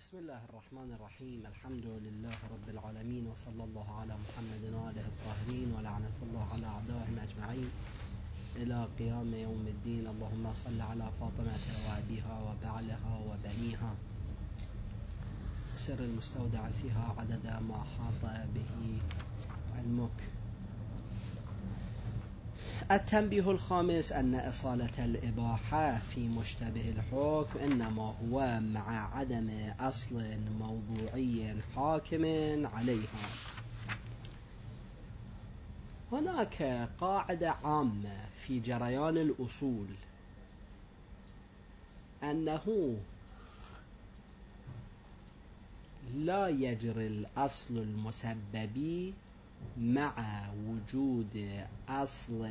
بسم الله الرحمن الرحيم. الحمد لله رب العالمين، وصلى الله على محمد وآله الطاهرين، ولعنة الله على أعدائهم أجمعين إلى قيام يوم الدين. اللهم صل على فاطمة وأبيها وبعلها وبنيها، سر المستودع فيها عدد ما حاط به علمك. التنبيه الخامس أن إصالة الإباحة في مشتبه الحكم إنما هو مع عدم أصل موضوعي حاكم عليها. هناك قاعدة عامة في جريان الأصول أنه لا يجري الأصل المسببي مع وجود أصل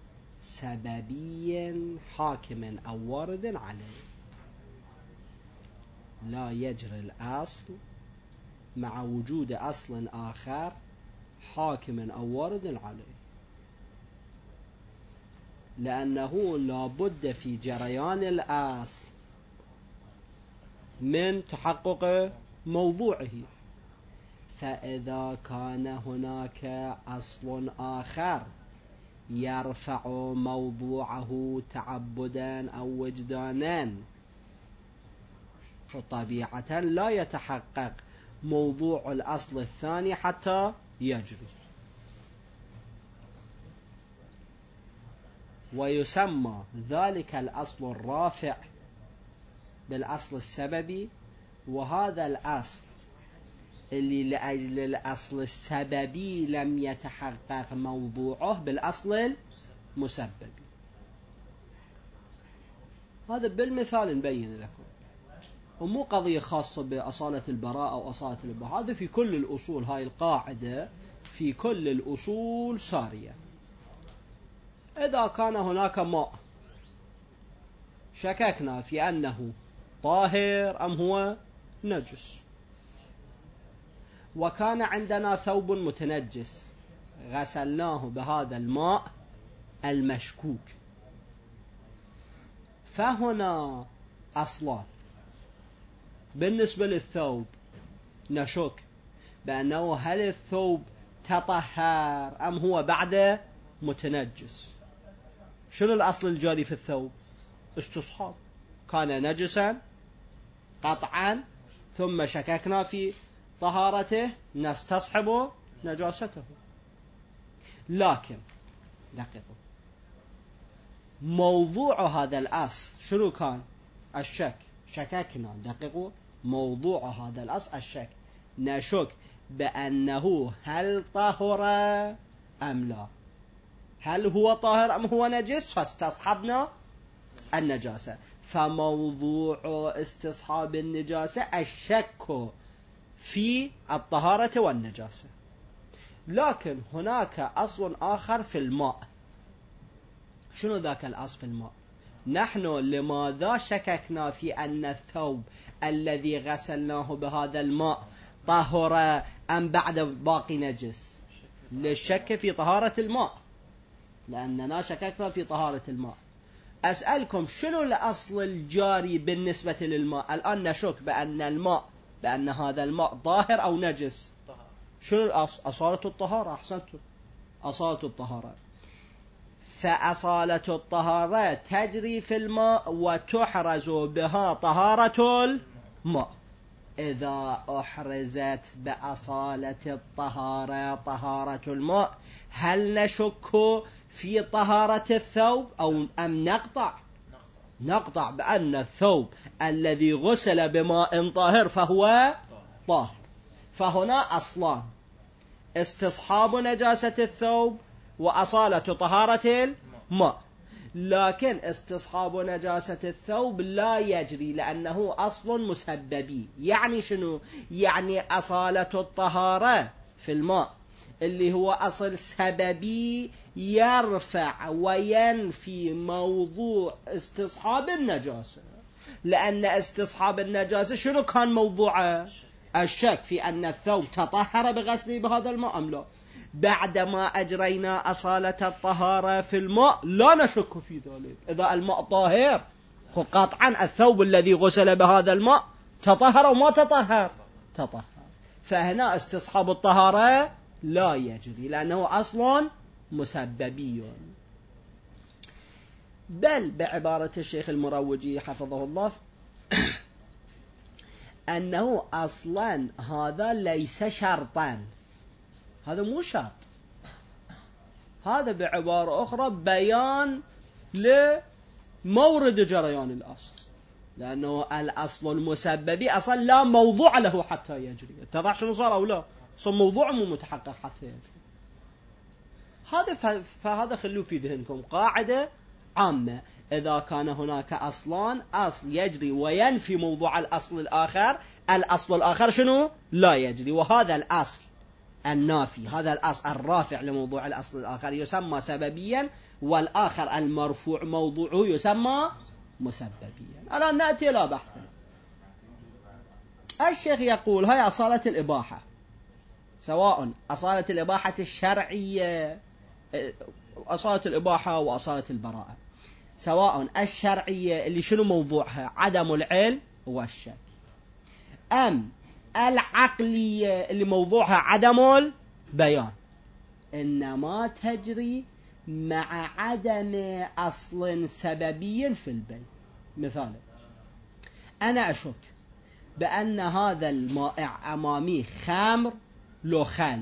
سببي حاكم أو وارد عليه. لا يجري الأصل مع وجود أصل آخر حاكم أو وارد عليه، لأنه لا بد في جريان الأصل من تحقق موضوعه. فإذا كان هناك أصل آخر يرفع موضوعه تعبدا أو وجدانا، فطبيعة لا يتحقق موضوع الأصل الثاني حتى يجري. ويسمى ذلك الأصل الرافع بالأصل السببي، وهذا الأصل اللي لأجل الأصل السببي لم يتحقق موضوعه بالأصل المسببي. هذا بالمثال نبين لكم، ومو قضية خاصة بأصالة البراءة أو أصالة الإباحة، هذا في كل الأصول. هاي القاعدة في كل الأصول سارية. إذا كان هناك ماء شككنا في أنه طاهر أم هو نجس، وكان عندنا ثوب متنجس غسلناه بهذا الماء المشكوك، فهنا أصلان. بالنسبة للثوب نشك بأنه هل الثوب تطهر أم هو بعد متنجس. شنو الأصل الجاري في الثوب؟ استصحاب. كان نجسا قطعا، ثم شككنا في طهارته، نستصحب نجاسته. لكن دقيقوا، موضوع هذا الأصل شنو كان؟ الشك. شككنا، دقيقوا، موضوع هذا الأصل الشك. نشك بأنه هل طهر أم لا، هل هو طاهر أم هو نجس، فاستصحبنا النجاسة. فموضوع استصحاب النجاسة الشك في الطهارة والنجاسة. لكن هناك أصل آخر في الماء. شنو ذاك الأصل في الماء؟ نحن لماذا شككنا في أن الثوب الذي غسلناه بهذا الماء طهر أم بعد باقي نجس؟ للشك في طهارة الماء، لأننا شككنا في طهارة الماء. أسألكم، شنو الأصل الجاري بالنسبة للماء؟ الآن نشك بأن الماء، بأن هذا الماء طاهر أو نجس. شنو الأصل؟ أصالة الطهارة. أحسنتم، أصالة الطهارة. فأصالة الطهارة تجري في الماء وتحرز بها طهارة الماء. إذا أحرزت بأصالة الطهارة طهارة الماء، هل نشك في طهارة الثوب أو أم نقطع بأن الثوب الذي غسل بماء طاهر فهو طاهر. فهنا أصلان: استصحاب نجاسة الثوب وأصالة طهارة الماء. لكن استصحاب نجاسة الثوب لا يجري لأنه أصل مسببي. يعني شنو؟ يعني أصالة الطهارة في الماء اللي هو أصل سببي يرفع وينفي موضوع استصحاب النجاسة. لأن استصحاب النجاسة شنو كان موضوعه؟ الشك في أن الثوب تطهر بغسله بهذا الماء أم لا. بعدما أجرينا أصالة الطهارة في الماء لا نشك في ذلك. إذا الماء طاهر قطعا الثوب الذي غسل بهذا الماء تطهر أو ما تطهر؟ تطهر. فهنا استصحاب الطهارة لا يجري لأنه أصل مسببي. بل بعبارة الشيخ المروجي حفظه الله أنه أصلا هذا ليس شرطا، هذا مو شرط، هذا بعبارة أخرى بيان لمورد جريان الأصل، لأنه الأصل المسببي أصلا لا موضوع له حتى يجري. اتضح شنو صار أو لا؟ صار موضوع مو متحقق حتى يجري. فهذا خلوه في ذهنكم قاعدة عامة. إذا كان هناك أصلان، أصل يجري وينفي موضوع الأصل الآخر، الأصل الآخر شنو؟ لا يجري. وهذا الأصل النافي، هذا الأصل الرافع لموضوع الأصل الآخر يسمى سببيا، والآخر المرفوع موضوعه يسمى مسببيا. الآن نأتي إلى بحثنا. الشيخ يقول هاي أصالة الإباحة، سواء أصالة الإباحة الشرعية، أصالة الإباحة وأصالة البراءة، سواء الشرعية اللي شنو موضوعها؟ عدم العلم والشك، أم العقلية اللي موضوعها عدم البيان، إنما تجري مع عدم أصل سببي في البيان. مثال، أنا أشك بأن هذا المائع أمامي خمر لو خل،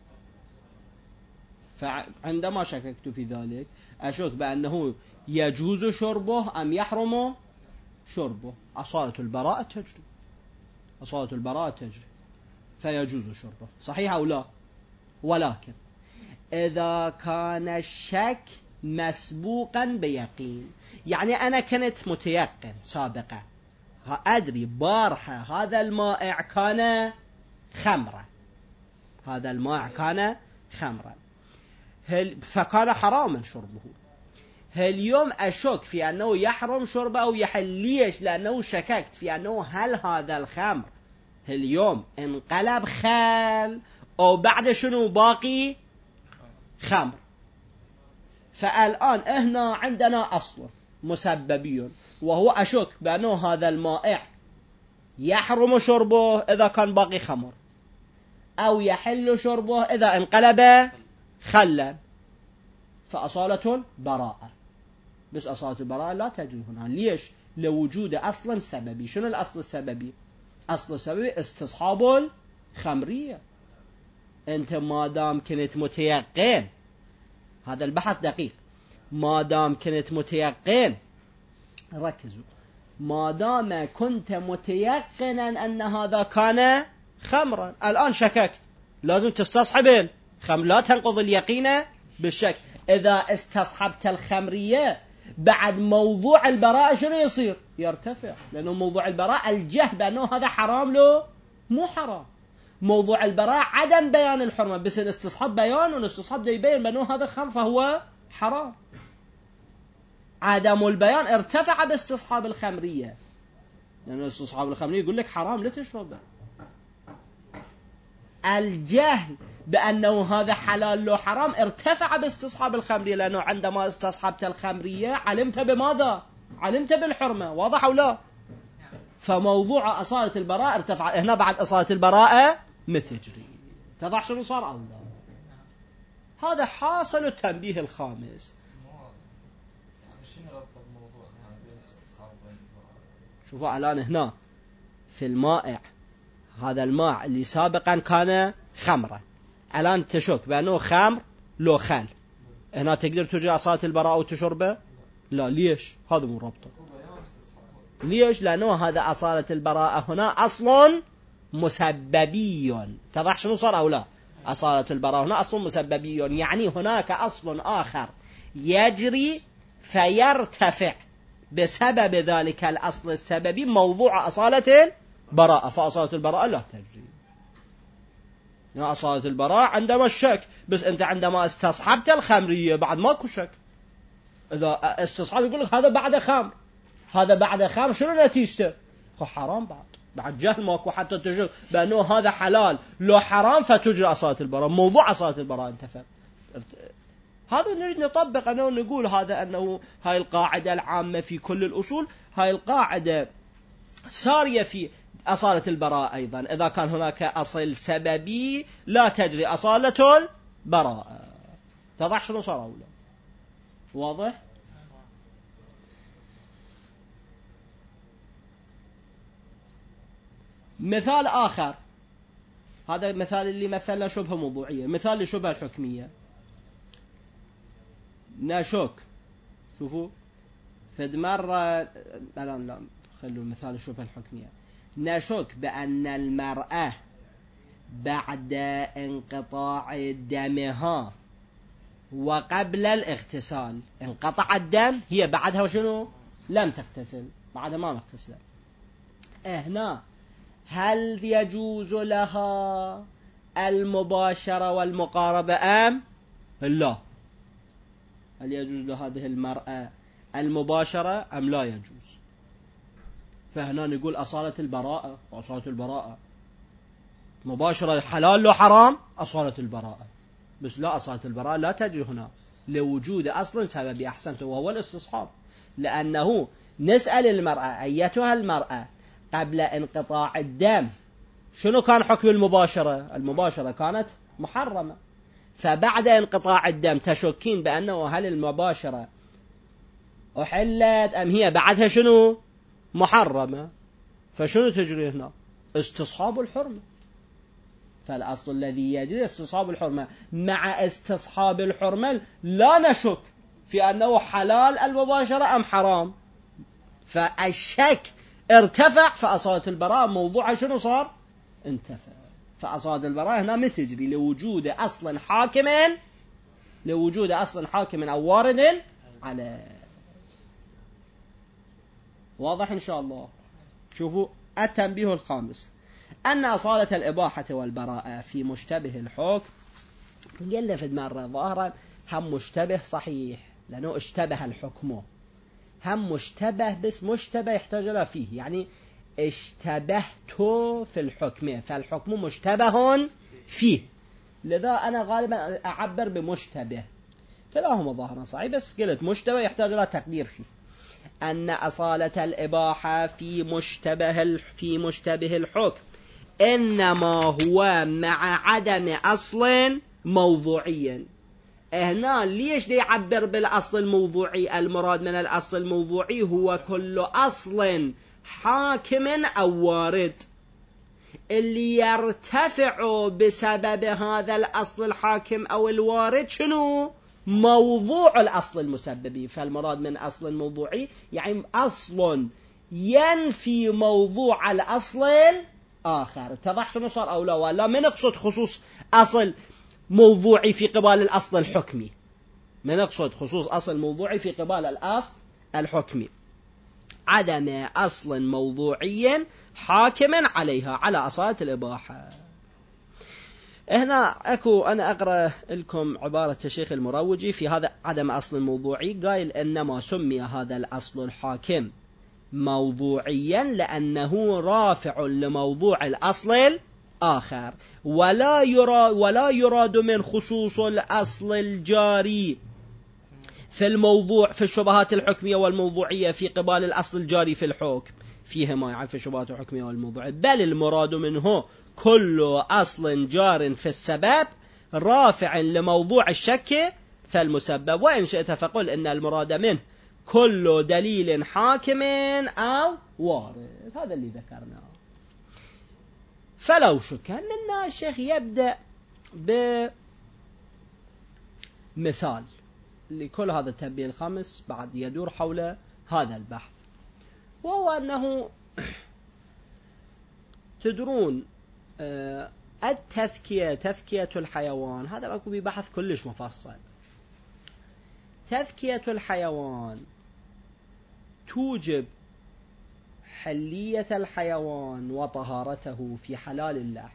فعندما شككت في ذلك أشك بأنه يجوز شربه أم يحرم شربه. أصالة البراءة تجري، أصالة البراءة تجري، فيجوز شربه، صحيح أو لا؟ ولكن إذا كان الشك مسبوقا بيقين، يعني أنا كنت متيقن سابقا، أدري بارحة هذا المائع كان خمرا، هذا المائع كان خمرا، فكان حراما شربه. اليوم أشك في أنه يحرم شربه أو يحل. ليش؟ لأنه شككت في أنه هل هذا الخمر اليوم انقلب خل أو بعد شنو باقي خمر. فالآن هنا عندنا أصل مسببي، وهو أشك بأنه هذا المائع يحرم شربه إذا كان باقي خمر، أو يحل شربه إذا انقلب خلا، فأصالة براءة. بس أصالة البراءة لا تجري هنا. ليش؟ لوجود أصل سببي. شنو الأصل السببي؟ أصل السببي استصحاب الخمرية. أنت ما دام كنت متيقن، هذا البحث دقيق، ما دام كنت متيقن، ركزوا، ما دام كنت متيقنا أن هذا كان خمرا، الآن شككت، لازم تستصحب الخمر، لا تنقض اليقين بالشك. إذا استصحبت الخمرية بعد موضوع البراءة شنو يصير؟ يرتفع، لأنه موضوع البراءة الجهل بأنه هذا حرام له مو حرام. موضوع البراءة عدم بيان الحرمة، بس الاستصحاب بيان، والاستصحاب ده يبين بأنه هذا خمر فهو حرام. عدم البيان ارتفع باستصحاب الخمرية، لأن استصحاب الخمرية يقول لك حرام لا تشربه. الجهل بأنه هذا حلال لو حرام ارتفع باستصحاب الخمرية، لأنه عندما استصحبت الخمرية علمت بماذا؟ علمت بالحرمة. واضح أو لا؟ فموضوع أصالة البراءة ارتفع. هنا بعد أصالة البراءة متجري. تضح شنو صار أو لا؟ هذا حاصل التنبيه الخامس. شوفوا الآن هنا في المائع، هذا الماء اللي سابقا كان خمرا، الآن تشك بأنه خمر لو خل، هنا تقدر تجري أصالة البراءة وتشربه؟ لا. ليش؟ هذا مو ربطه. ليش؟ لأنه هذا أصالة البراءة هنا أصل مسببي. تضح شنو صار أو لا؟ أصالة البراءة هنا أصل مسببي، يعني هناك أصل آخر يجري فيرتفع بسبب ذلك الأصل السببي موضوع أصالة البراءة، فأصالة البراءة لا تجري. أصالة البراءة عندما الشك، بس أنت عندما استصحبت الخمرية بعد ماكو شك. إذا استصحب يقول لك هذا بعد خمر، هذا بعد خمر شنو نتيجته؟ حرام. بعد جهل ماكو حتى تشك بأنه هذا حلال لو حرام فتجري أصالة البراءة. موضوع أصالة البراءة انتفى. هذا نريد نطبق، أنه نقول هذا أنه هاي القاعدة العامة في كل الأصول، هاي القاعدة سارية في أصالة البراءة أيضا إذا كان هناك أصل سببي لا تجري أصالة البراءة. تضح شنو صار أولا؟ واضح؟ مثال آخر، هذا مثال اللي مثلنا شبهة موضوعية، مثال لشبهة الحكمية. نشك، شوفوا فد مرة الآن لا خلوا مثال الشبهة الحكمية. نشك بأن المرأة بعد انقطاع دمها وقبل الاغتسال، انقطع الدم هي بعدها وشنو؟ لم تغتسل، بعدها ما مغتسلة. هنا هل يجوز لها المباشرة والمقاربة أم لا؟ هل يجوز لهذه المرأة المباشرة أم لا يجوز؟ فهنا نقول أصالة البراءة، وأصالة البراءة مباشرة حلال لو حرام أصالة البراءة، بس لا، أصالة البراءة لا تجري هنا لوجود أصل سببي أحسنته وهو الاستصحاب. لأنه نسأل المرأة أيتها المرأة قبل انقطاع الدم شنو كان حكم المباشرة؟ المباشرة كانت محرمة، فبعد انقطاع الدم تشكين بأنه هل المباشرة أحلت أم هي بعدها شنو؟ محرمة. فشنو تجري هنا؟ استصحاب الحرمة. فالأصل الذي يجري استصحاب الحرمة، مع استصحاب الحرمة لا نشك في أنه حلال المباشرة أم حرام. فالشك ارتفع، فأصالة البراءة موضوعها شنو صار؟ انتفع. فأصالة البراءة هنا ما تجري لوجود أصل حاكم، لوجود أصل حاكم أو وارد على. واضح إن شاء الله. شوفوا التنبيه الخامس، أن أصالة الإباحة والبراءة في مشتبه الحكم، قلنا في مرة ظاهرا هم مشتبه صحيح لأنه اشتبه الحكم، هم مشتبه بس مشتبه يحتاج له فيه، يعني اشتبهت في الحكم فالحكم مشتبه فيه، لذا أنا غالبا أعبر بمشتبه. كلاهما ظاهرا صحيح بس قلت مشتبه يحتاج له تقدير فيه. أن أصالة الإباحة في مشتبه الحكم إنما هو مع عدم أصل موضوعي. هنا ليش دي يعبر بالأصل الموضوعي؟ المراد من الأصل الموضوعي هو كل أصل حاكم أو وارد اللي يرتفع بسبب هذا الأصل الحاكم أو الوارد شنو؟ موضوع الأصل المسببي. فالمراد من أصل موضوعي يعني أصل ينفي موضوع الأصل الآخر. اتضح شنو صار أو لا؟ ولا ما نقصد خصوص أصل موضوعي في قبال الأصل الحكمي، ما نقصد خصوص أصل موضوعي في قبال الأصل الحكمي، عدم أصل موضوعي حاكم عليها على أصالة الإباحة. هنا أنا أقرأ لكم عبارة الشيخ المروجي في هذا عدم أصل موضوعي، قائل إنما سمي هذا الأصل الحاكم موضوعيا لأنه رافع لموضوع الأصل الآخر، ولا يراد من خصوص الأصل الجاري في الموضوع في الشبهات الحكمية والموضوعية في قبال الأصل الجاري في الحكم فيهما، يعني في الشبهات الحكمية والموضوعية، بل المراد منه كل أصل جار في السبب رافع لموضوع الشك فالمسبب. وإن شئت فقل إن المراد منه كل دليل حاكم أو وارد. هذا اللي ذكرناه. فلو شك أن الشيخ يبدأ بمثال لكل هذا التنبيه الخامس بعد يدور حول هذا البحث، وهو أنه تدرون تذكية الحيوان، هذا أكو ببحث كلش مفصل. تذكية الحيوان توجب حلية الحيوان وطهارته في حلال الله،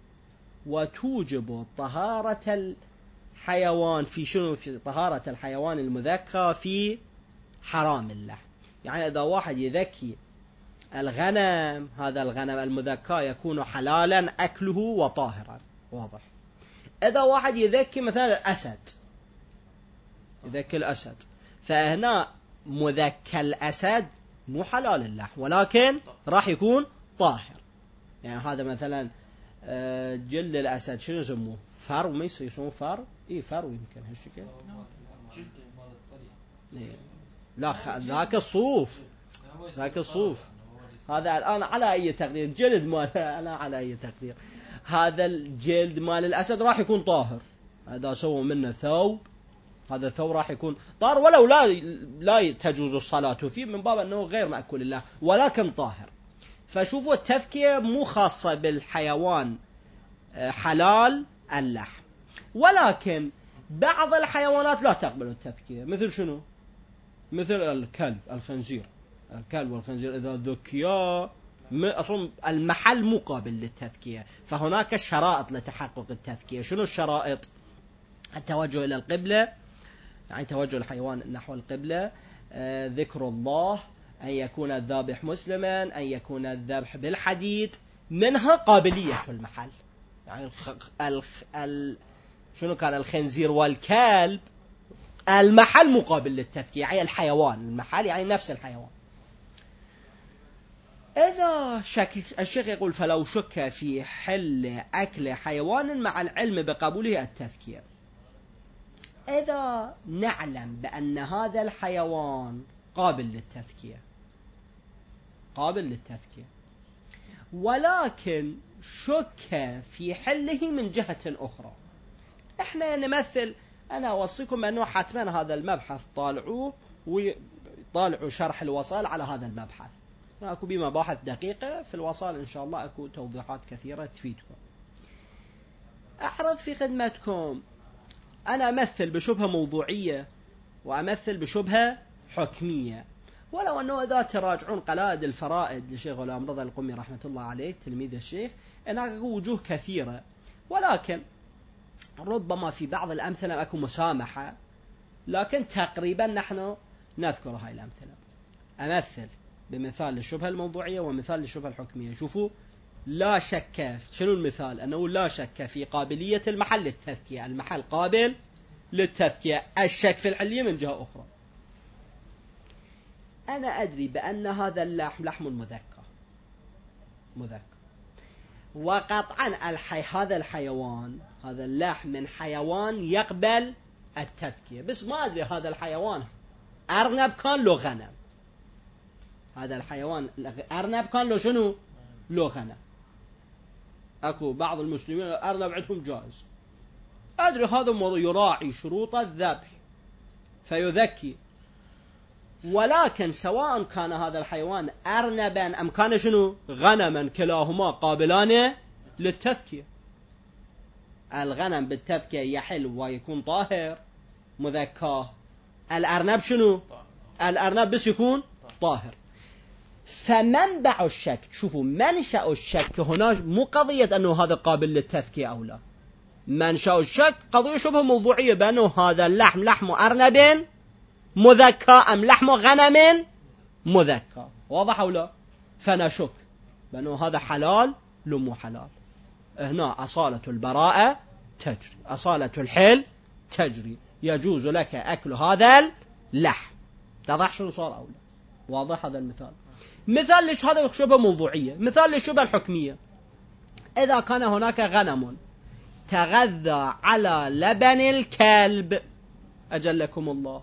وتوجب طهارة الحيوان في شنو؟ في طهارة الحيوان المذكى في حرام الله. يعني إذا واحد يذكي الغنم، هذا الغنم المذكى يكون حلالا أكله وطاهرا، واضح. إذا واحد يذكي مثلا الأسد، يذكي الأسد، فهنا مذكى الأسد مو حلال الله ولكن راح يكون طاهر، يعني هذا مثلا جلد الأسد شنو يسموه؟ فرو، ما يسموه فرو؟ إيه فرو يمكن هالشكل. جلد مال الطريق. لا ذاك الصوف، ذاك الصوف. هذا الآن على أي تقدير جلد مال أنا على أي تقدير هذا الجلد مال الأسد راح يكون طاهر. هذا سووا منه ثوب، هذا الثوب راح يكون طاهر ولو لا تجوز الصلاة فيه من باب أنه غير مأكول الله ولكن طاهر. فشوفوا التذكية مو خاصة بالحيوان حلال اللحم، ولكن بعض الحيوانات لا تقبل التذكية. مثل شنو؟ مثل الكلب، الخنزير. الكلب والخنزير إذا ذكيا أصلا المحل مو قابل للتذكية، فهناك شرائط لتحقق التذكية. شنو الشرائط؟ التوجه إلى القبلة، يعني توجه الحيوان نحو القبلة، ذكر الله، أن يكون الذابح مسلما، أن يكون الذبح بالحديد، منها قابلية المحل. يعني شنو كان الخنزير والكلب المحل مقابل للتذكية، يعني الحيوان المحل يعني نفس الحيوان. إذا الشيخ يقول فلو شك في حل أكل حيوان مع العلم بقبوله التذكية، إذا نعلم بأن هذا الحيوان قابل للتذكية، قابل للتذكية، ولكن شك في حله من جهة أخرى. إحنا نمثل، أنا أوصيكم بأنه حتما هذا المبحث طالعوه وطالعوا شرح الوصال على هذا المبحث. أكو بمباحث دقيقة في الوصال إن شاء الله، أكو توضيحات كثيرة تفيدكم. أحرص في خدمتكم. أنا أمثل بشبهة موضوعية وأمثل بشبهة حكمية، ولو أنه إذا تراجعون قلائد الفرائد لشيخ غلام رضا القمي رحمة الله عليه تلميذ الشيخ، هناك وجوه كثيرة، ولكن ربما في بعض الأمثلة أكو مسامحة، لكن تقريبا نحن نذكر هاي الأمثلة. أمثل بمثال للشبهة الموضوعية ومثال للشبهة الحكمية. شوفوا، لا شك، شنو المثال؟ أنه لا شك في قابلية المحل للتذكية، المحل قابل للتذكية، الشك في الحلية من جهة أخرى. أنا أدري بأن هذا اللحم لحم مذكى، وقطعا هذا الحيوان، هذا اللحم من حيوان يقبل التذكية، بس ما أدري هذا الحيوان أرنب كان له غنم، هذا الحيوان أرنب كان له شنو؟ له غنم. أكو بعض المسلمين الأرنب عندهم جائز، أدري هذا يراعي شروط الذبح فيذكي، ولكن سواء كان هذا الحيوان أرنبا أم كان شنو؟ غنما، كلاهما قابلان للتذكية. الغنم بالتذكية يحل ويكون طاهر مذكاه، الأرنب شنو؟ الأرنب بس يكون طاهر. فمنبع الشك، شوفوا منشأ الشك هنا مو قضية أنه هذا قابل للتذكية أو لا، منشأ الشك قضية شبه موضوعية بأنه هذا اللحم لحم أرنب مذكى أم لحم غنم مذكى، واضح أو لا؟ فنشك بأنه هذا حلال لو مو حلال. هنا أصالة البراءة تجري، أصالة الحل تجري، يجوز لك أكل هذا اللحم. تضح شنو صار أو لا؟ واضح هذا المثال؟ مثال ليش هذا شبه موضوعية. مثال للشبه الحكمية، إذا كان هناك غنم تغذى على لبن الكلب، أجلكم الله،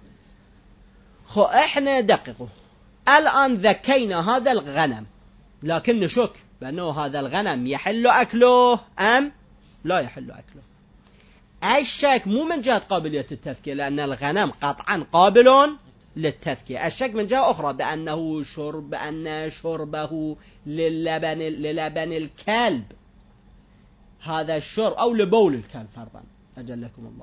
إحنا دققوا الآن ذكينا هذا الغنم، لكن نشك بأنه هذا الغنم يحل أكله أم لا يحل أكله. الشك مو من جهة قابلية التذكية، لأن الغنم قطعا قابل للتذكية، الشك من جهة أخرى بأن شربه للبن الكلب، هذا الشرب أو لبول الكلب فرضا أجلكم الله،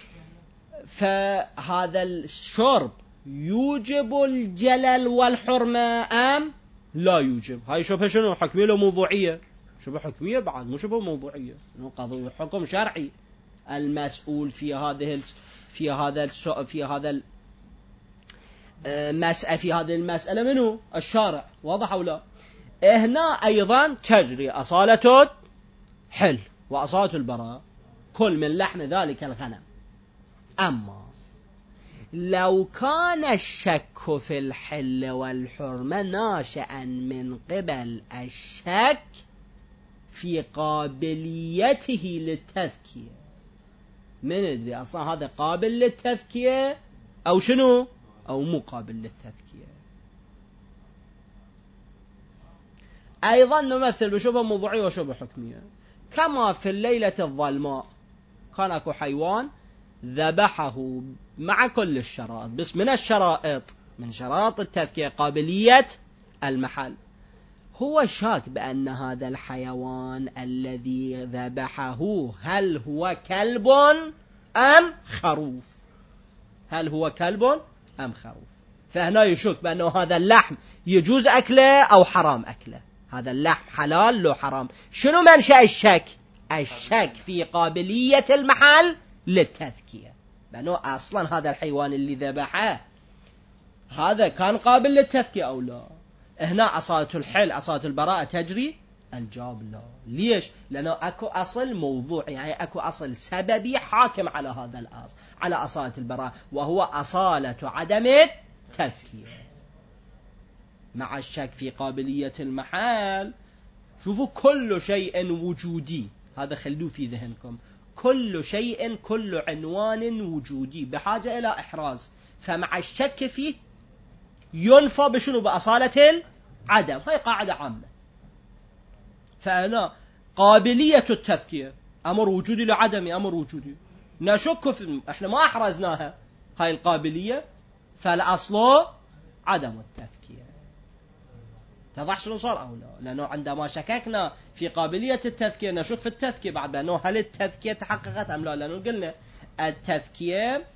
فهذا الشرب يوجب الجلل والحرمة أم لا يوجب؟ هاي شبه شنو؟ حكمية لو موضوعية؟ شبه حكمية بعد، مو شبه موضوعية، قضية حكم شرعي. المسؤول في هذه المسألة منه الشارع، واضح أو لا؟ هنا أيضا تجري أصالة حل وأصالة البراء، كل من لحم ذلك الغنم. أما لو كان الشك في الحل والحرمة ناشئا من قبل الشك في قابليته للتذكية. من ندري أصلا هذا قابل للتذكية أو شنو أو مو قابل للتذكية. أيضا نمثل بشبه موضوعية وشبه حكمية، كما في الليلة الظلماء كان أكو حيوان ذبحه مع كل الشرائط، بس من الشرائط من شرائط التذكية قابلية المحل. هو شاك بأن هذا الحيوان الذي ذبحه هل هو كلب أم خروف، هل هو كلب أم خروف. فهنا يشك بأنه هذا اللحم يجوز أكله أو حرام أكله، هذا اللحم حلال لو حرام. شنو منشأ الشك؟ الشك في قابلية المحل للتذكية، بأنه أصلا هذا الحيوان اللي ذبحه هذا كان قابل للتذكية أو لا. هنا أصالة الحل أصالة البراءة تجري؟ الجواب لا. ليش؟ لأنه أكو أصل موضوع، يعني أكو أصل سببي حاكم على هذا الأصل، على أصالة البراءة، وهو أصالة عدم التذكية. مع الشك في قابلية المحل، شوفوا كل شيء وجودي، هذا خلوه في ذهنكم، كل شيء كل عنوان وجودي بحاجة إلى إحراز، فمع الشك فيه ينفى بشنو؟ بأصالة العدم. هاي قاعدة عامة. فأنا قابلية التذكية أمر وجودي لعدمي أمر وجودي، نشك في إحنا ما أحرزناها هاي القابلية، فالأصل عدم التذكية. تضح شنو صار أو لا؟ لأنه عندما شككنا في قابلية التذكية نشك في التذكية بعد، بأنه هل التذكية تحققت أم لا؟ لأنه قلنا التذكية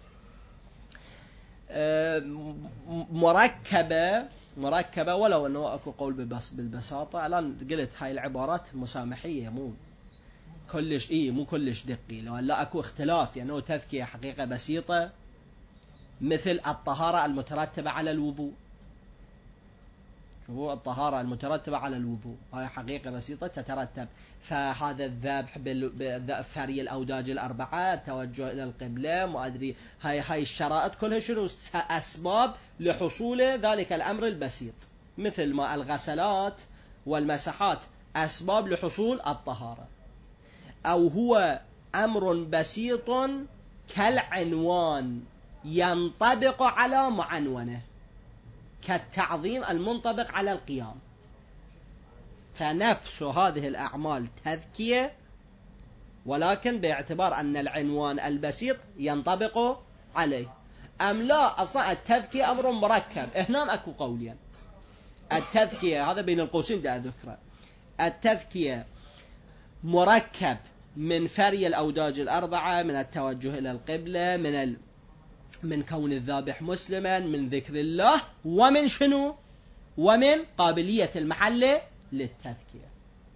مركبة ولو أنه أكو قول بالبساطة. الآن قلت هاي العبارات مسامحية، مو كلش مو كلش دقي، لو لا أكو اختلاف، يعني أنه تذكية حقيقة بسيطة مثل الطهارة المترتبة على الوضوء. شوفوا الطهارة المترتبة على الوضوء هاي حقيقة بسيطة تترتب، فهذا الذبح بفري الأوداج الأربعة، التوجه إلى القبلة، ما أدري، هاي الشرائط كلها شنو؟ أسباب لحصول ذلك الأمر البسيط، مثل ما الغسلات والمسحات أسباب لحصول الطهارة. أو هو أمر بسيط كالعنوان ينطبق على معنونه، كالتعظيم المنطبق على القيام. فنفس هذه الأعمال تذكية، ولكن باعتبار أن العنوان البسيط ينطبق عليه. أم لا أصلا التذكية أمر مركب؟ هنا أكو قولين. التذكية هذا بين القوسين دا ذكره، التذكية مركب من فري الأوداج الأربعة، من التوجه إلى القبلة، من كون الذابح مسلما، من ذكر الله، ومن شنو؟ ومن قابلية المحل للتذكية.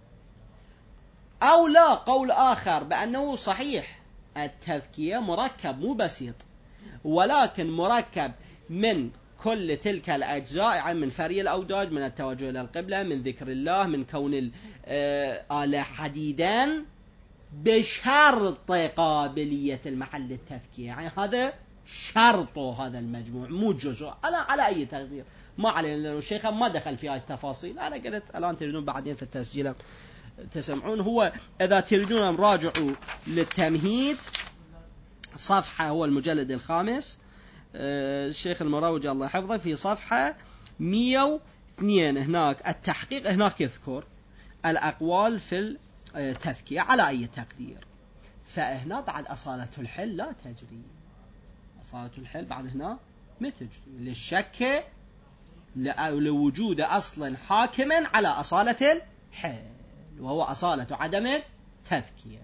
أو لا قول آخر بأنه صحيح التذكية مركب مو بسيط، ولكن مركب من كل تلك الأجزاء، يعني من فري الأوداج، من التوجه إلى القبلة، من ذكر الله، من كون الآلة حديدا، بشرط قابلية المحل للتذكية. يعني هذا شرط هذا المجموع مو جزء، على أي تقدير ما علينا، لأنه الشيخ ما دخل في هذه التفاصيل. أنا قلت الآن تريدون بعدين في التسجيل تسمعون. هو إذا تريدون مراجعوا للتمهيد صفحة، هو المجلد الخامس، الشيخ المروجي الله يحفظه، في صفحة 102 هناك التحقيق، هناك يذكر الأقوال في التذكية على أي تقدير. فهنا بعد أصالة الحل لا تجري، أصالة الحل بعد هنا ما تجري للشك لوجود أصل حاكما على أصالة الحل، وهو أصالة عدم التذكية.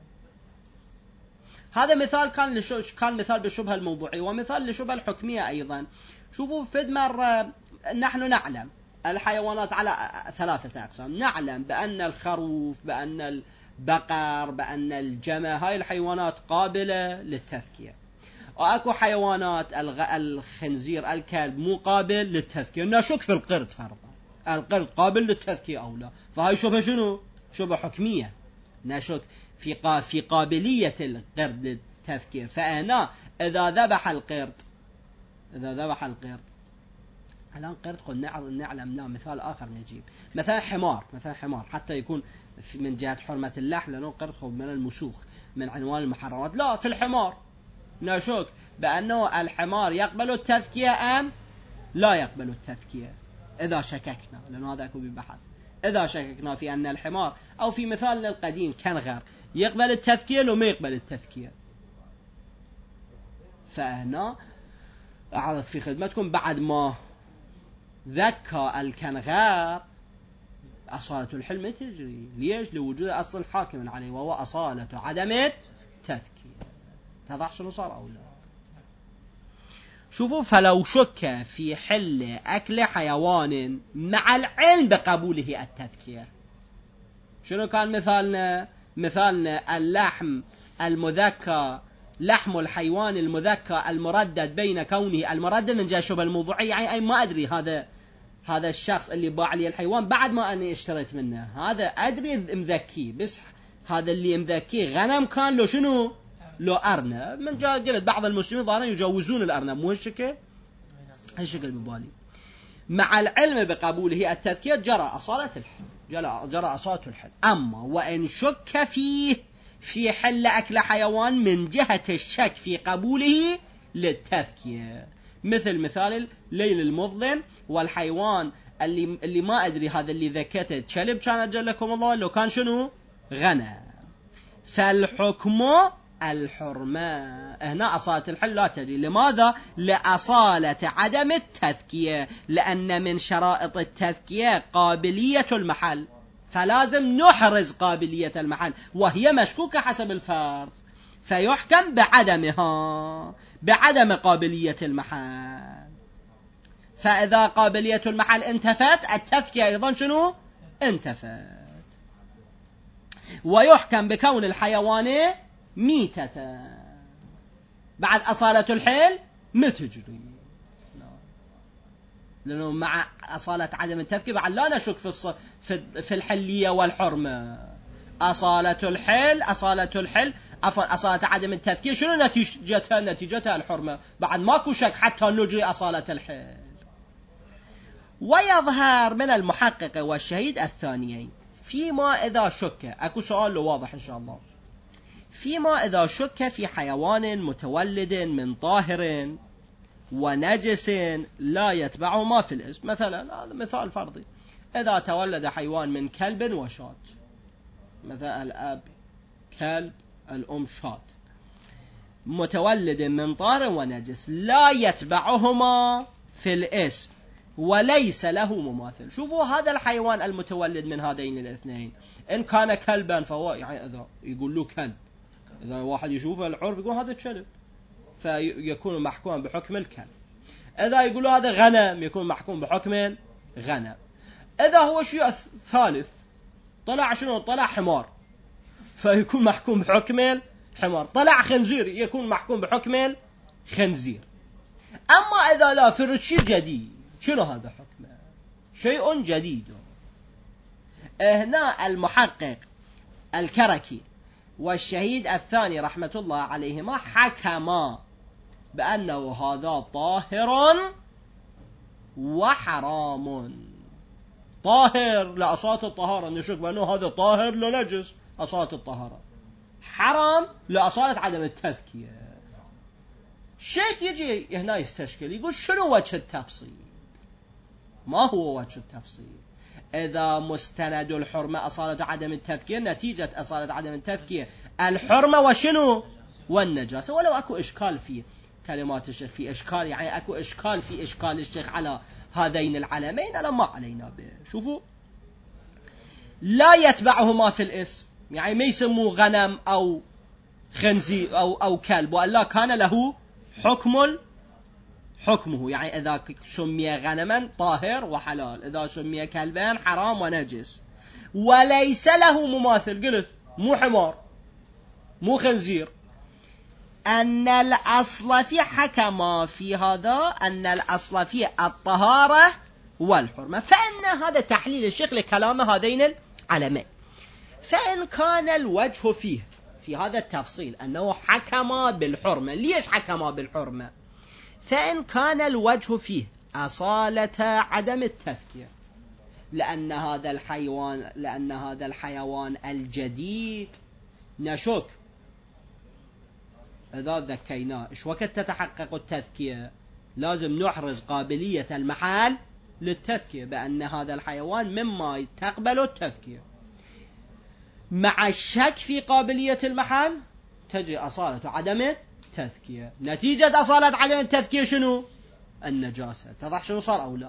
هذا مثال كان مثال بالشبهة الموضوعية، ومثال للشبهة الحكمية أيضا. شوفوا فد مرة نحن نعلم الحيوانات على 3 أقسام، نعلم بأن الخروف، بأن البقر، بأن الجمل، هاي الحيوانات قابلة للتذكية. وأكو حيوانات الخنزير، الكلب، مو قابل للتذكية. نشك في القرد فرضا، القرد قابل للتذكية أو لا، فهاي شبهة شنو؟ شبهة حكمية، نشك في قابلية القرد للتذكية. فأنا إذا ذبح القرد الآن قرد نعلم لا مثال آخر نجيب مثلا حمار حتى يكون من جهة حرمة اللحم، لأنه قرد من المسوخ من عنوان المحرمات. لا، في الحمار نشك بأنه الحمار يقبل التذكية أم لا يقبل التذكية إذا شككنا، لأنه هذا يكون ببحث. إذا شككنا في أن الحمار أو في مثال القديم كنغر يقبل التذكية لو ما يقبل التذكية، فهنا أعرض في خدمتكم بعد ما ذكى الكنغر أصالة الحلم تجري. ليش؟ لوجود أصل حاكم عليه وهو أصالة عدم التذكية. تضح شنو صار أو لا؟ شوفوا، فلو شك في حل أكل حيوان مع العلم بقبوله التذكية، شنو كان مثالنا اللحم المذكى، لحم الحيوان المذكى المردد بين كونه المردد من جهة الشبهة الموضوعية، يعني أي ما أدري هذا الشخص اللي باع لي الحيوان بعد ما أني اشتريت منه، هذا أدري مذكي، بس هذا اللي مذكي غنم كان له شنو؟ له أرنب. من جهة قلت بعض المسلمين ظاهرين يجوزون الأرنب، مو هالشكل ببالي. مع العلم بقبوله التذكير جرى أصالة الحل. أما وإن شك فيه في حل أكل حيوان من جهة الشك في قبوله للتذكية، مثال الليل المظلم والحيوان اللي ما أدري هذا اللي ذكته كلب كان أجلكم الله، لو كان شنو؟ غنم. فالحكم الحرمة هنا أصالة الحل لا تجري. لماذا؟ لأصالة عدم التذكية، لأن من شرائط التذكية قابلية المحل، فلازم نحرز قابلية المحل وهي مشكوكة حسب الفرض، فيحكم بعدم قابلية المحل. فإذا قابلية المحل انتفت، التذكية أيضا شنو؟ انتفت. ويحكم بكون الحيوان ميتة بعد أصالة الحل متجري، لأنه مع أصالة عدم التذكير بعد لا نشك في الحلية والحرمة. أصالة عدم التذكير شنو نتيجتها الحرمة، بعد ماكو شك حتى نجري أصالة الحل. ويظهر من المحقق والشهيد الثانيين فيما إذا شك، أكو سؤال واضح إن شاء الله، فيما إذا شك في حيوان متولد من طاهر ونجس لا يتبعه ما في الاسم. مثلا هذا مثال فرضي، إذا تولد حيوان من كلب وشاة، مثلا الأب كلب الأم شاة، متولد من طاهر ونجس لا يتبعهما في الاسم وليس له مماثل. شوفوا هذا الحيوان المتولد من هذين الاثنين، إن كان كلبا فهو يعني إذا يقول له كلب، إذا واحد يشوفه العرف يقول هذا كلب فيكون محكوما بحكم الكلب. إذا يقول هذا غنم يكون محكوم بحكم غنم. إذا هو شيء ثالث طلع شنو؟ طلع حمار فيكون محكوم بحكم الحمار. طلع خنزير يكون محكوم بحكم الخنزير. أما إذا لا فرد شيء جديد، شنو هذا حكمه؟ شيء جديد. هنا المحقق الكركي والشهيد الثاني رحمة الله عليهما حكما بأنه هذا طاهر وحرام. طاهر لأصالة الطهارة، نشك بأنه هذا طاهر لنجس أصالة الطهارة، حرام لأصالة عدم التذكية. شيء يجي هنا يستشكل يقول شنو وجه التفصيل؟ ما هو وجه التفصيل؟ إذا مستند الحرمة أصالة عدم التذكية، نتيجة أصالة عدم التذكية الحرمة وشنو؟ والنجاسة. ولو أكو إشكال في كلمات الشيخ، في إشكال يعني أكو إشكال في إشكال الشيخ على هذين العلمين، ألا ما علينا به. شوفوا، لا يتبعهما في الاسم، يعني ما يسموه غنم أو خنزير أو كلب، وألا كان له حكمه، يعني إذا سمي غنما طاهر وحلال، إذا سمي كلبان حرام ونجس، وليس له مماثل. قلت مو حمار مو خنزير. أن الأصل في حكما في هذا أن الأصل في الطهارة والحرمة. فإن هذا تحليل الشيخ لكلام هذين العلمين. فإن كان الوجه فيه في هذا التفصيل أنه حكما بالحرمة، ليش حكما بالحرمة؟ فإن كان الوجه فيه أصالة عدم التذكية، لأن هذا الحيوان الجديد نشك إذا ذكيناه إيش وقت تتحقق التذكية؟ لازم نحرز قابلية المحل للتذكية بأن هذا الحيوان مما تقبل التذكية. مع الشك في قابلية المحل تجي أصالة عدم التذكية. نتيجة أصالة عدم التذكية شنو؟ النجاسة. تضح شنو صار أو لا؟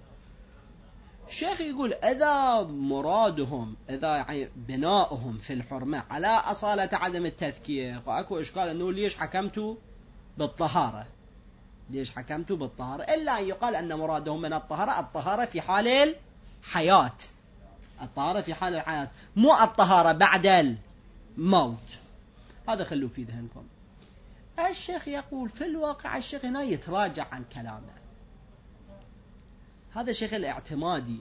الشيخ يقول إذا مرادهم يعني بناؤهم في الحرمة على أصالة عدم التذكية، فأكو إشكال أنه ليش حكمتوا بالطهارة؟ إلا أن يقال أن مرادهم من الطهارة في حال الحياة، مو الطهارة بعد الموت. هذا خلوا في ذهنكم. الشيخ يقول في الواقع الشيخ هنا يتراجع عن كلامه. هذا الشيخ الاعتمادي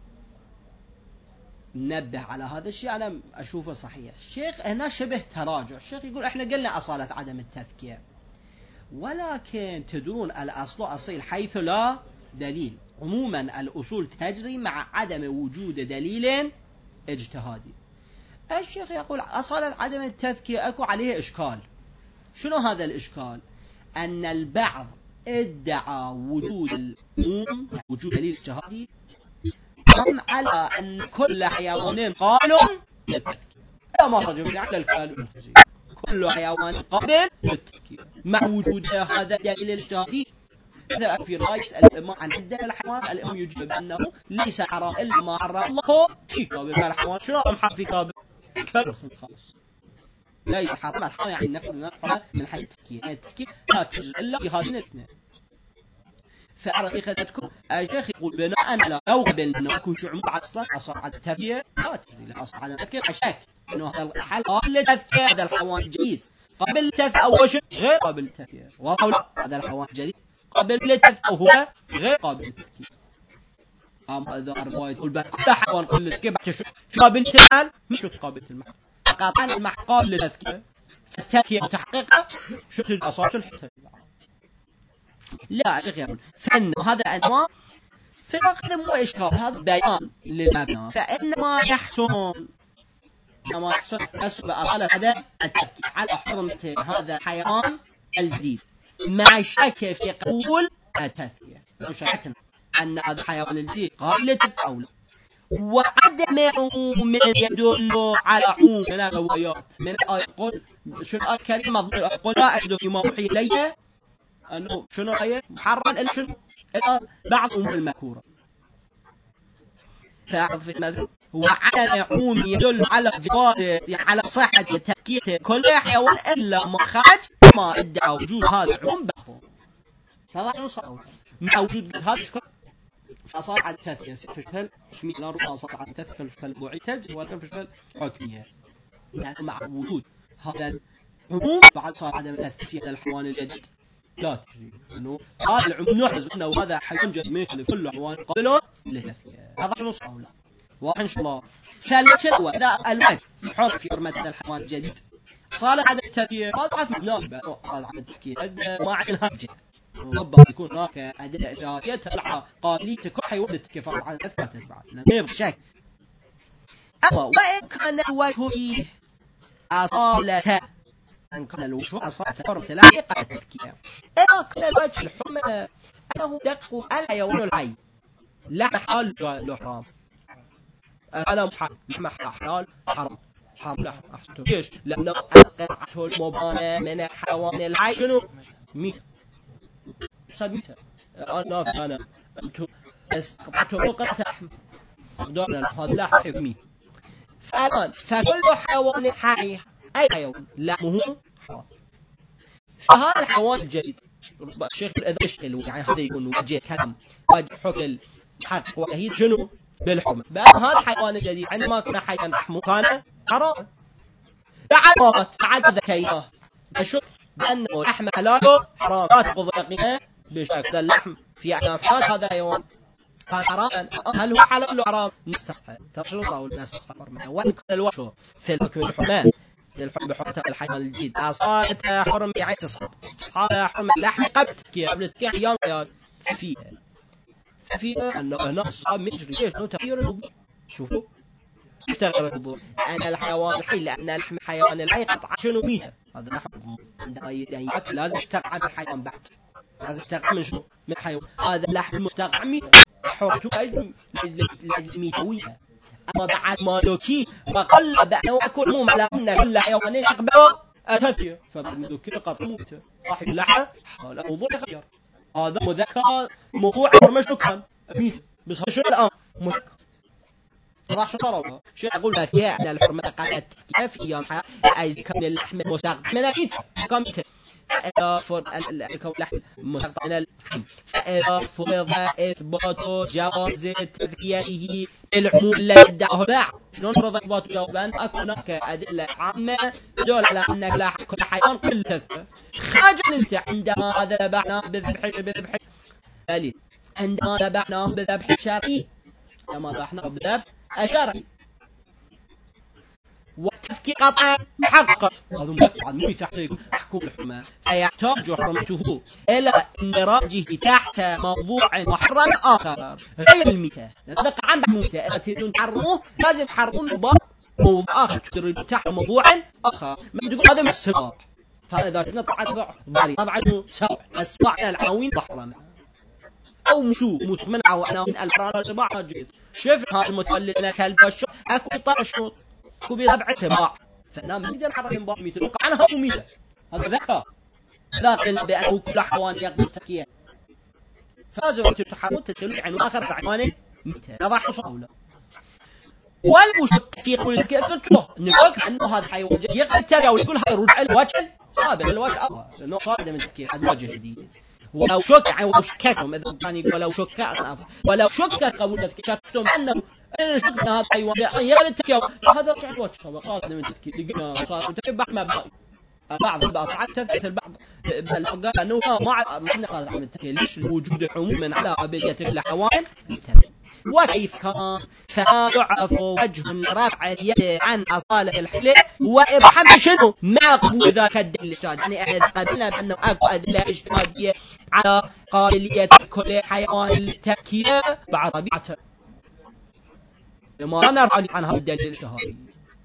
نبه على هذا الشيء، أنا أشوفه صحيح. الشيخ هنا شبه تراجع. الشيخ يقول إحنا قلنا أصالة عدم التذكية، ولكن تدرون الأصل أصيل حيث لا دليل. عموما الأصول تجري مع عدم وجود دليل اجتهادي. الشيخ يقول أصالة عدم التذكية أكو عليه إشكال. شنو هذا الإشكال؟ أن البعض ادعى وجود دليل اجتهادي هم على أن كل حيوان قابل للتذكية. ما رجل على الكلب والخنزير، كل حيوان قابل للتذكية مع وجود هذا الدليل الاجتهادي. مثلا في رأي يسأل الإمام عن عدة الحيوان، الإمام يجيب بأنه ليس حرام إلا ما حرم الله في كابل. الحيوان شنو حرام في كابل؟ كلب خاص. لا يحرم الحيوان يعني نفس من حيث التذكية. التذكية لا تجري إلا في هذين الاثنين. فأعرف خذتكم الشيخ يقول بناء على لو قبل أنه أكو شعوب أصلا على التذكية لا تجري، لا أصلا على التذكية أشك أنه هذا الحل قابل للتذكية. هذا الحيوان الجديد قابل للتذكية أو شيء غير قابل للتذكية، ولا هذا الحيوان الجديد قابل للتذكية وهو غير قابل للتذكية. أما إذا أربعة يقول بأن كل حيوان قابل للتذكية في قابل للمحل مش قابل للمحل، قاطعا المحل قابل للتذكية، فالتذكية متحققة شو الأصوات الحتة. لا شيخ يقول فإن هذا أنواع في الواقع مو إشكال، هذا بيان للمبنى. فإنما يحصل بأصالة عدم التفكير على حرمة هذا الحيوان الجديد مع الشك في قبول التذكية. لو شكنا أن هذا الحيوان الجديد قابل للتذكية أو لا، وعدم عموم يدل على عموم من الروايات من الآية. قل شو الآية الكريمة قل لا أجد فيما أوحي إلي أنه شنو آية محرم إلا شنو إلا بعض أمور المذكورة. فأعرف المذكور وعدم عموم يدل على جواز على صحة تذكية كل حيوان إلا ما خرج ما ادعى وجود هذا العموم بحثه. فهذا شنو صار مع وجود هذا الشكل فصار عن تذكية في شكل حكمي. لا ربما صار عن تذكية في شكل معتج ولا في شكل حكمية. يعني مع وجود هذا العموم بعد صار عدم تذكية الحيوان الجديد لا تجري. إنه هذا العموم نحرز إنه هذا حيوان جديد مثل كل حيوان قابل للتذكية. هذا شنو صار لا واضح إن شاء الله. فالوجه هو إذا الوجه حر في حرمة الحيوان الجديد صار عدم التذكية هذا عارف مناسبة صار عدم التذكية ما عندنا هرجة. ربما يكون هناك أدلة إجرائية تبع قابلية كل حيوان للتذكية فعل عدم التذكية تبع لا غير شك. أما وإن كان الوجه فيه أصالة أن كان الوجه أصالة حرمة لاحقة التذكية، إذا كان الوجه الحرمة أنه دق الحيوان الحي لحم حال له حرام، أنا لحم حلال حرام لحم أحسن. ليش؟ لأنه القطعة المبانة من الحيوان الحي شنو؟ ميت سميتها أنا أنتم استقطعتم قطعة لحم دون هذا لحم حكمي. فالآن فكل حيوان حي أي حيوان لحمه حرام. فهذا الحيوان الجديد الشيخ إذا اشتلوا يعني هذا يكون وجه كلام وجه حكم حق وهي شنو بالحرمة. بأن هذا الحيوان الجديد عندما كان حيا لحمه كان حرام بعد ذكيناه أشك بأنه لحم حلاله حرام لا تقض يقينه بشكل اللحم في أعلام هذا الحيوان كان حرام. هل هو حلال أو حرام؟ نستصحب تشرط أو نستصحب حرمة. وإن كان الوجه في الحكم الحرمان الحكم بحرمة الحيوان الجديد أصالة حرمة يعني استصحاب حرمة لاحقة قبل تذكية أيام فيها ففي نقص مجري شنو تغيير الوضوء. شوفوا كيف تغير الوضوء؟ أن الحيوان الحي، لأن لحم الحيوان الحي قطعة شنو ميتة، هذا لحم عندما يأكل لازم يستقع من الحيوان بعد، لازم يستقع من شنو؟ من الحيوان. هذا اللحم المستقع ميتة حرته للميتوية. أما بعد ما دوكي فقل بأنه أكل مو على أن كل حيوان يقبل أتثير، فبالمدوكي قط موته صاحب اللحم حال موضوع يغير. هذا مذكر موضوع مش كان ميت بس شو الآن مذكر راح شو صار شو أقول فيها أن الحرمة قالت كيف يوم أي كان اللحم المستقع من الميت كم فإذا الكون لحم مستقع من الحي، فإذا فرض إثبات جواز تغييره العموم الذي ادعاه الباع. شلون فرض إثبات جواز؟ أن هناك أدلة عامة تدل على أن كل حيوان قل تذكر. خجل أنت عندما هذا ذبحناه بذبح ثالث، عندما ذبحناه بذبح شرعي، عندما ذبحناه بذبح شرعي والتفكير قطعا حقق هذا مقطع مو تحقيق حكم الحرمة، فيحتاج حرمته إلى اندراجه تحت موضوع محرم آخر غير الميتة. نطلق عن الميتة إذا تريدون تحرموه لازم تحرمون باب موضوع آخر، تريدون تحت موضوع آخر ما تقول هذا السبع. فإذا كنا طبعا ضاري طبعا سبع السبع العناوين محرمة أو مشو متمنع وعناوين الحرام سبع جيد. شوف هذا المتولد من الكلب والشوط أكو طرشوط كبير أبع سباع، فأنا ما نقدر نحرم باب ميتة نقع عنها ميتة. هذا ذكاء ذاك بأنه كل حيوان يقبل تكيه، فازوا تحرمون تتلوج عن آخر عنوانه ميتة هذا حصول. والمشك في كل كيف تروح نقول أنه هذا حيوان يقبل تكيه ويقول هذا رجع الوجه صابر الوجه أقوى لأنه صادم من تكيه هذا وجه جديد. ولو شك يعني ولو شككتم إذا كان يقول ولو شك قبول شككتم أنه شك أن هذا حيوان يقبل التكيه هذا رجع الوجه صادم من تكيه لقنا صار متبع ما بعض الباصعات تثبت البعض بالحقائق أنه ما عندنا قادر على التكيه ليش الوجود عموما على قابلية الحيوان. وكيف كان فيعرف وجه رفع اليد عن أصالة الحلة وإبحام شنو ما قبول ذاك الدليل الشاد. يعني احنا قبلنا بأنه أكو أدلة اجتهادية على قابلية كل حيوان التكيه بعد طبيعته ما نرى عن هذا الدليل الاجتهادي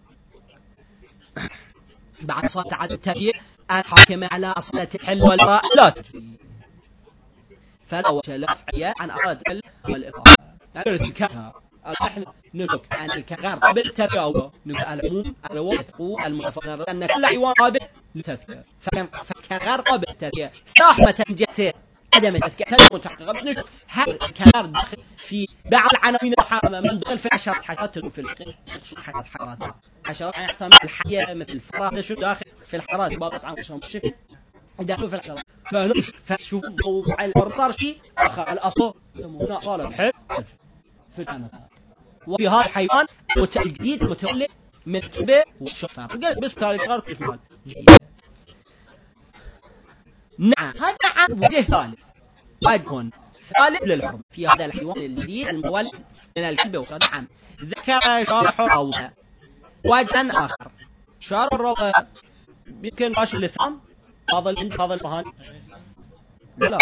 بعد صلاة على التكيه الحاكمة على أصالة الحل والإقرار لا تجري، فلا وجه لرفعها عن أصالة الحل والإقرار. يعني الكفار احنا نقول عن الكغار قبل التثاؤب نقول العموم الوقت المتفق أن كل حيوان قابل للتثاؤب، فكغار قبل التثاؤب ساحمة جته عدم التثاؤب متحقق. بس نقول هل الكغار داخل في بعض العناوين المحرمة من دخل في 10 حاجات في الفقه يقصد حاجات حرات 10 يحتمل الحياة مثل الفراسة شو داخل في الحرات بابت عن قشام الشكل داخل في الحرات. فشوف موضوع الصار شيء آخر الأصل هنا صار الحل في العناوين. وفي هذا الحيوان الجديد متولد من التبع والشفار قال بس تاريخ غير كل مال جيد. نعم هذا عن وجه ثالث وجه ثالث للحرم في هذا الحيوان الجديد المولد من الكلب والشفار. نعم ذكر شارح الروضة وجها آخر. شارح الروضة يمكن باش اللثام فاضل فهان لا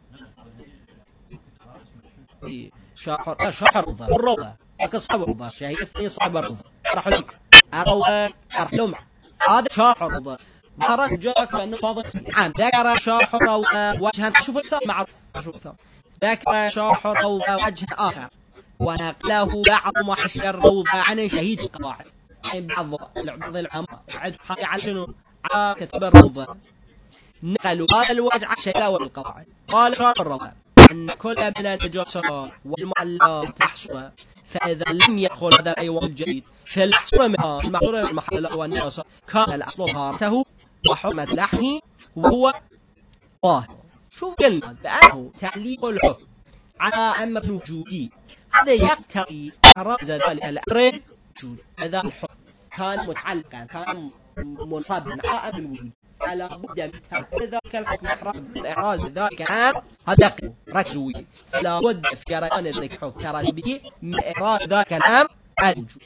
شارح الروضة لكن صعب الرضا شايفني صعب الرضا راح لهم راح لهم هذا شارح الرضا مرة جاك لأنه فاضل عن ذكر شارح الروضة وجها شوف الثام معروف شوف الثام ذكر شارح الروضة وجه آخر ونقله بعض محشي الروضة عن شهيد القواعد. يعني بعض العلماء على شنو على كتاب الروضة نقلوا هذا الوجه عن شهيد القواعد. قال شارح الروضة أن كل من النجاسات والمعلات تحصل، فإذا لم يدخل هذا الحيوان الجديد في المحصورة من المحلات والنجاسات كان الأصل طهارته وحرمة لحمه وهو طاهر. شوف قلنا بأنه تعليق الحكم على أمر وجودي هذا يقتضي حرز ذلك الأمر وجودي. هذا الحكم كان متعلقا كان منصبا على أمر وجودي فلا بد من ترك ذلك الحكم إحراز ذلك الأمر. هذا ركزوا فلا بد في جريان ذلك الحكم ترى به من إحراز ذلك الأمر الوجودي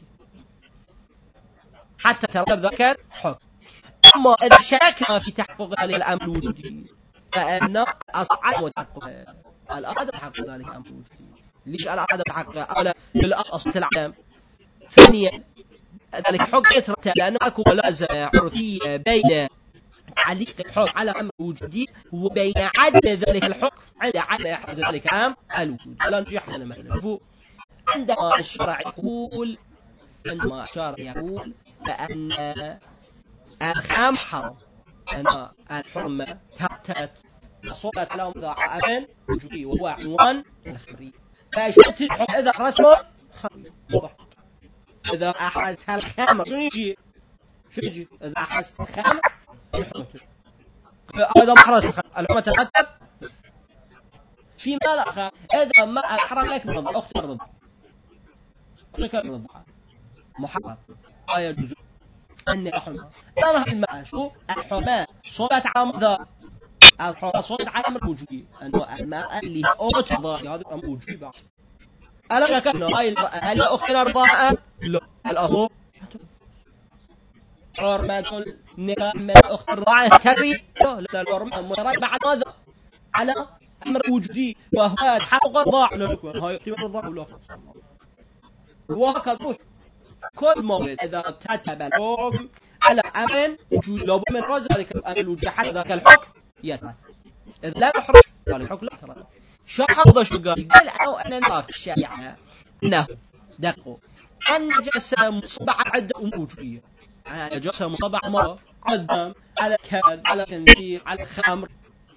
حتى ترتب ذلك الحكم. أما إذا شككنا في تحقق ذلك الأمر الوجودي فإن أصعد وتحقق الأرض تحقق ذلك الأمر الوجودي ليش العدم حقيقة؟ أولا بالأصل العدم. ثانيا ذلك حكم يترتب لأنه أكو ملازمة عرفية بين تعليق الحكم على أمر وجودي وبين عدم ذلك الحكم عند عدم إحراز ذلك الأمر الوجود. ولا نجيح لنا مثلا عندما الشرع يقول بأن الخام حرام، أن الحرمة تحت صورة لهم ضعفان وجودي وهو عنوان الخمرية. فشرط الحكم إذا أحرزته خمرية واضح. إذا أحرزت الخمر شو يجي؟ إذا أحرزت الخمر الحرمة إذا ما أحرزت الحرمة ترتب فيما لا. إذا ما أحرم لك من أخت الرضا محرم لا يجوز أن الحرمة لا الماء شو الحرمة صورة عامضة الحرمة صورة عامر وجودي أنه الماء اللي أوت ضاء هذا أمر وجودي بعض. ألا شك أنه هاي هل أختنا رضاء لا الأصل حرمة النكاح من أخت الرضاعة تري لا الحرمة مترتبة على ماذا؟ على أمر وجودي وهو تحقق الرضاع هاي اختبار الرضاع ولا وهكذا كل مورد إذا ترتب الحكم على أمر وجود لو من رأس ذلك الأمر الوجود حتى ذاك الحكم يترتب. إذا لا يحرم قال الحكم لا ترى شو حفظ شو قال أو أن نعرف الشريعة أنه دقوا النجاسة مصبعة عدة أمور وجودية. النجاسة مصبعة مرة على الدم على الكلب على الخنزير على الخمر.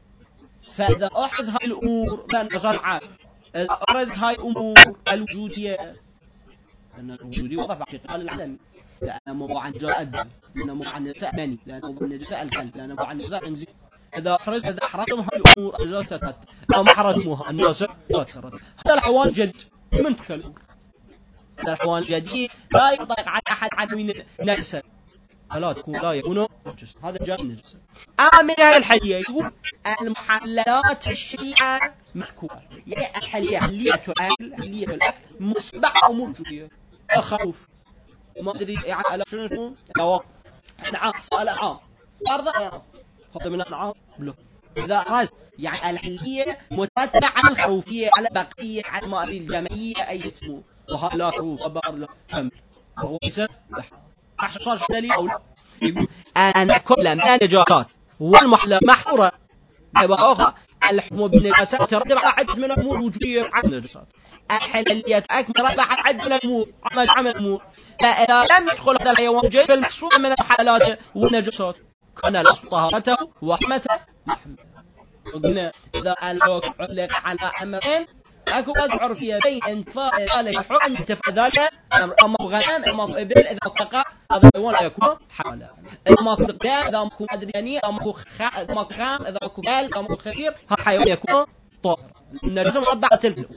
فإذا أحرز هاي الأمور فالنجاسة عاد إذا أحرز هاي الأمور الوجودية لأن الوجودية وضع في قال العالم لأن موضوع عن جزاء الدم لأن موضوع عن نجاسة مني لأن موضوع عن نجاسة الكلب لأن موضوع عن نجاسة الخنزير. إذا أحرزتم هاي الأمور النجاسة تترتب أو ما حرزتموها النجاسة لا تترتب. هذا الحيوان جديد من تكلم هذا الحيوان الجديد لا يطلق على أحد عناوين نجسة فلا تكون لا يكون نجس. هذا جاب نجسة. من هذا الحديث يقول المحللات الشريعة مذكورة يعني حلية الأكل مصبع أمور وجودية. الخروف ما أدري يعني على شنو اسمه الأنعام الأنعام أرض خذ من الأنعام بلو إذا أحرز يعني الحلية متتبعة على الخروفية على بقية على ما أدري الجمعية أي اسمه وهذا لا خروف أبار لا شمل وهو ليس أحسن صار دليل أو لا. يقول أنا كل من النجاسات والمحلل محظورة بأخرى الحكم بالنجاسة ترتب على عدة من الأمور وجودية عن النجاسات. الحلية أكمل على عدة من الأمور عمل أمور. فإذا لم يدخل هذا الحيوان جيد فالمحصول من الحلالات والنجاسات كان الأصل طهارته وحمته محمد. قلنا إذا الحكم علق على أمرين أكو وضع عرفية بين انتفاء ذلك الحكم انتفاء ذلك أما غنم أما إبل إذا تقع هذا الحيوان لا يكون حلالا. إذا ما كنت قال إذا ما كنت أدرياني أو ما كنت خام إذا ما كنت قال أو ما كنت خسير هذا الحيوان يكون طاهر. النجاسة مطبعة تلك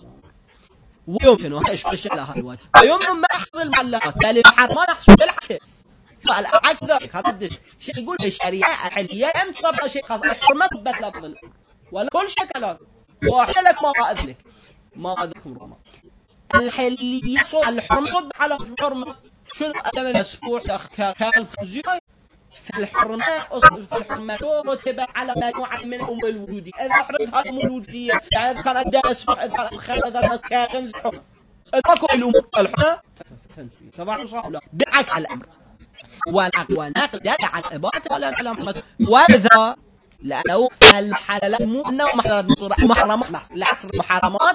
ويمكن وهيش الشيء هذا الواجب ويمكن ما يحصل المعلقات بل المحرمات يحصل بالعكس. فالعكس ذلك هذا شيء يقول الشريعة الحلية أم تصبح شيء خاص الحرمة تثبت لا تظل ولا كل شيء كلام واحد لك ما أذلك ما أذكر رما الحلية صور الحرمة صب على الحرمة شنو أدم المسفوح كالف خزي فالحرمة أصل في الحرمة تتبع على مجموعة من الأمور الوجودية. إذا أحرزها الأمور الوجودية يعني كان أدى مسفوح إذا كان الخير إذا كان خنز حرمة إذا كل الأمور الحرمة تنفي طبعا صح لا بعكس الأمر والنقل دل على الإباحة ولا على محمد وإذا لأنه المحللات مو أنه محرمات العصر محرمات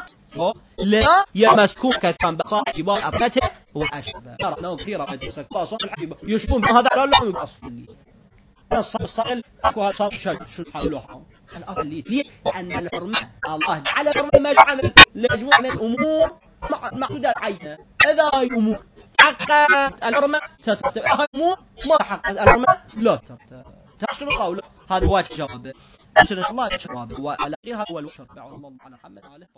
لا يمسكون كثيرا بصاحب أبنته وأشبه أنه كثيرا بيتسكوا صاحب يشبون بهذا لا لا يقصد لي الصائل أكو صار شو حلوها الأصل ليه لأن الحرمة الله على الحرمة مجموعة من الأمور محدودة عينة. إذا هاي أمور حققت الحرمة تترتب هاي أمور ما حققت الحرمة لا تترتب تحصل قوله هذا واجب جوابه أسأل الله يشرب وعلى هذا هو الوشر بعد الله على محمد عليه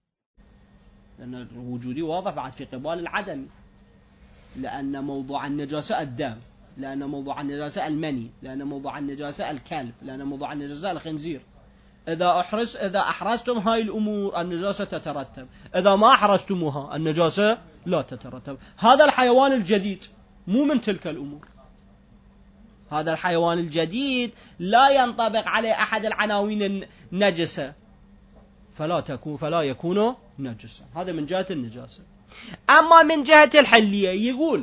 لأن الوجودي واضح بعد في قبال العدم لأن موضوع النجاسة الدم لأن موضوع النجاسة المني لأن موضوع النجاسة الكلب لأن موضوع النجاسة الخنزير. إذا أحرزتم هاي الأمور النجاسة تترتب إذا ما أحرزتموها النجاسة لا تترتب. هذا الحيوان الجديد مو من تلك الأمور. هذا الحيوان الجديد لا ينطبق عليه أحد العناوين النجسة فلا يكون نجسا. هذا من جهة النجاسة. أما من جهة الحلية يقول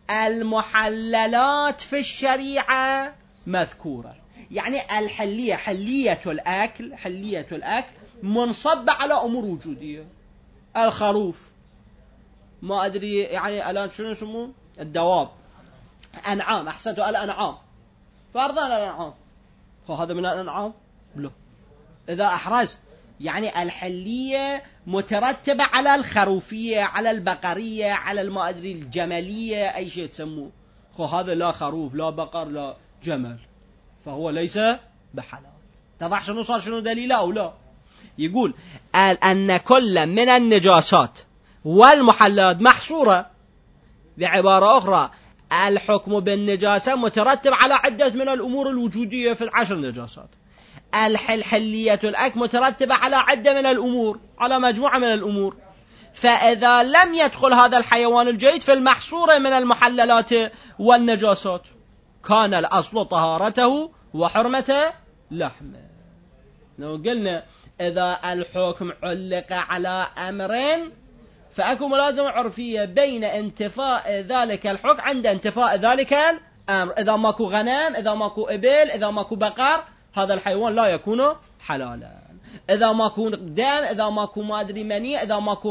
المحللات في الشريعة مذكورة، يعني الحلية حلية الأكل منصبة على أمور وجودية. الخروف ما أدري يعني الآن شنو يسمون الدواب، أنعام، أحسنتوا الأنعام، فرضا الأنعام، هذا من الأنعام لا. إذا أحرزت يعني الحلية مترتبة على الخروفية، على البقرية، على ما أدري الجملية، أي شيء تسموه، هذا لا خروف لا بقر لا جمل، فهو ليس بحلال. تضح شنو صار شنو دليله أو لا؟ يقول أن كل من النجاسات والمحلات محصورة. بعبارة أخرى الحكم بالنجاسة مترتب على عدة من الأمور الوجودية في 10 نجاسات. الحلية الأكل مترتبة على عدة من الأمور، على مجموعة من الأمور. فإذا لم يدخل هذا الحيوان الجيد في المحصورة من المحللات والنجاسات كان الأصل طهارته وحرمة لحمه. لو قلنا إذا الحكم علق على أمرين فأكو ملازمة عرفية بين انتفاء ذلك الحكم عند انتفاء ذلك الأمر. إذا ماكو غنم، إذا ماكو إبل، إذا ماكو بقر، هذا الحيوان لا يكون حلالا. إذا ماكو دم، إذا ماكو ما أدري مني، إذا ماكو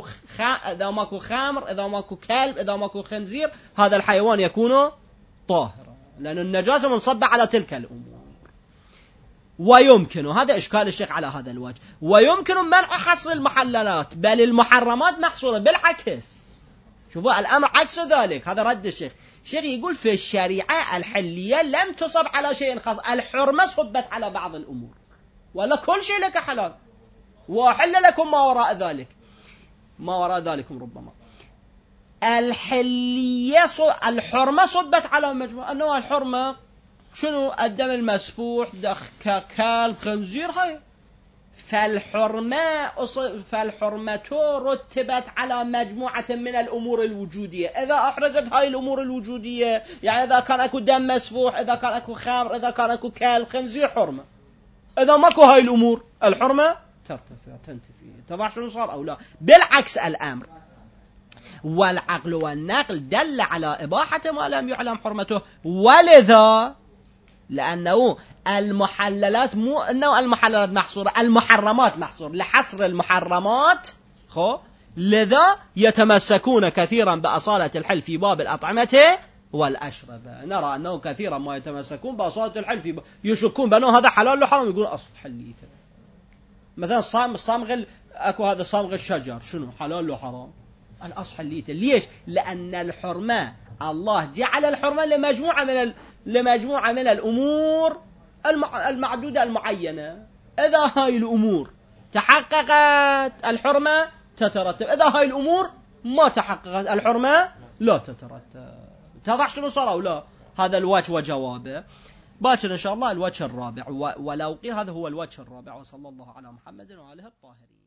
خمر، إذا ماكو كلب، إذا ماكو خنزير، هذا الحيوان يكون طاهرا، لأن النجاسة منصبة على تلك الأمور. ويمكن، هذا إشكال الشيخ على هذا الوجه، ويمكن منع حصر المحللات، بل المحرمات محصورة. بالعكس، شوفوا الأمر عكس ذلك. هذا رد الشيخ. الشيخ يقول في الشريعة الحلية لم تصب على شيء خاص، الحرمة صبت على بعض الأمور، ولا كل شيء لك حلال، وحل لكم ما وراء ذلكم ربما. الحرمة صبت على مجموعة أنواع. الحرمة شنو؟ الدم المسفوح، كلب، خنزير، هاي. فالحرمة رتبت على مجموعة من الأمور الوجودية. إذا أحرزت هاي الأمور الوجودية، يعني إذا كان أكو دم مسفوح، إذا كان أكو خمر، إذا كان أكو كلب، خنزير، حرمة. إذا ماكو هاي الأمور الحرمة تنتفي. تضع شنو صار أو لا؟ بالعكس الأمر. والعقل والنقل دل على إباحة ما لم يعلم حرمته، ولذا لأنه المحللات مو أنه المحللات محصورة، المحرمات محصور. لحصر المحرمات لذا يتمسكون كثيرا بأصالة الحل في باب الأطعمة والأشربة. نرى أنه كثيرا ما يتمسكون بأصالة الحل في يشكون بأنه هذا حلال وحرام، يقول أصل حليته. مثلا صامغ أكو هذا صامغ الشجر، شنو حلال وحرام؟ الأصل حليته. ليش؟ لأن الحرمة الله جعل الحرمة لمجموعة من الأمور المعدودة المعينة. إذا هاي الأمور تحققت الحرمة تترتب، إذا هاي الأمور ما تحققت الحرمة لا تترتب. تضع شنو صار أو لا؟ هذا الوجه وجوابه. باكر إن شاء الله الوجه الرابع، ولو قيل هذا هو الوجه الرابع. وصلى الله على محمد وآله الطاهرين.